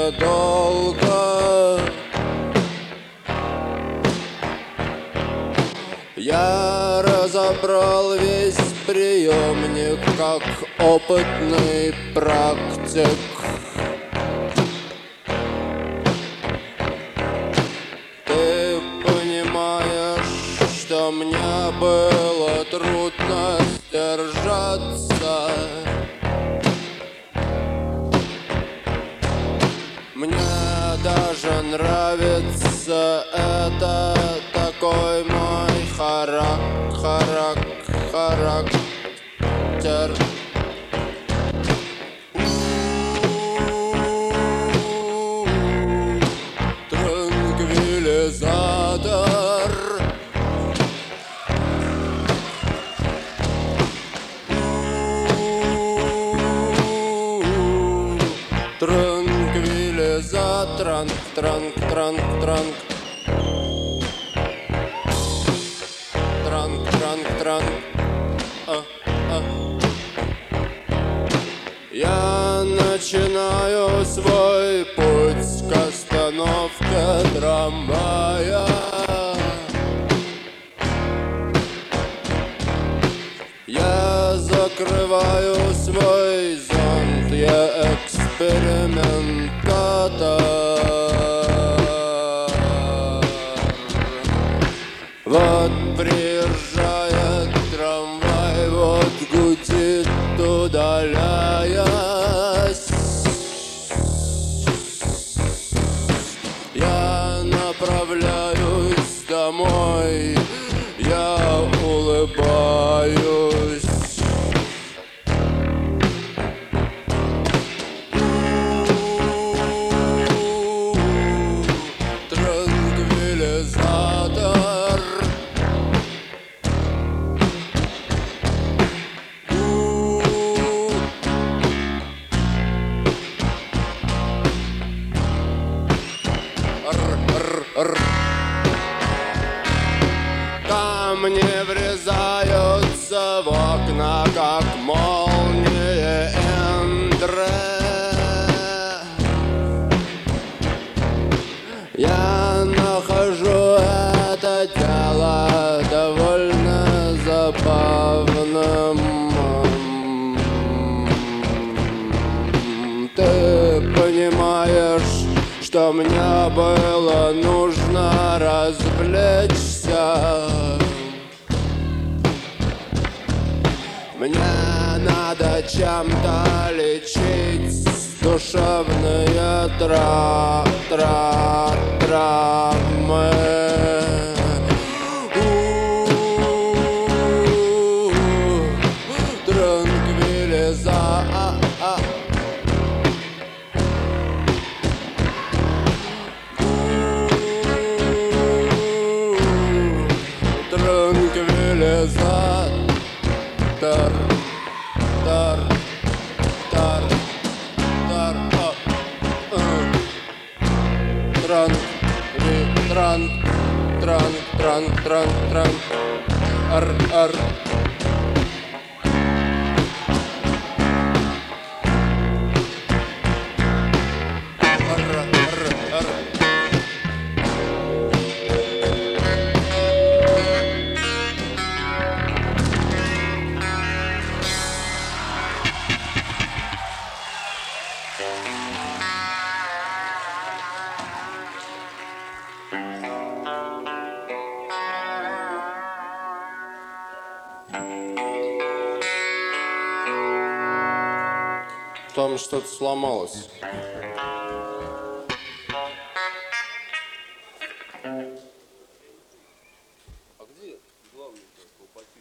недолго. Я разобрал весь приемник, как опытный практик. Ты понимаешь, что мне было трудно сдержаться. Мне даже нравится это, такой мой характер. Транквилизатор. Транквилизатор. Транк. Я начинаю свой путь к остановке трамвая. Я закрываю свой зонт, я экспериментатор. Вот приезжает трамвай, вот гудит, удаляясь. Я направляюсь домой, я улыбаюсь. Транквилизатор. Камни врезаются в окна, как молнии Эндре. Я нахожу это дело довольно забавным. Ты понимаешь, что мне было нужно развлечься. Мне надо чем-то лечить душевные травмы. Транквилизатор. Транк. Ар. Там что-то сломалось.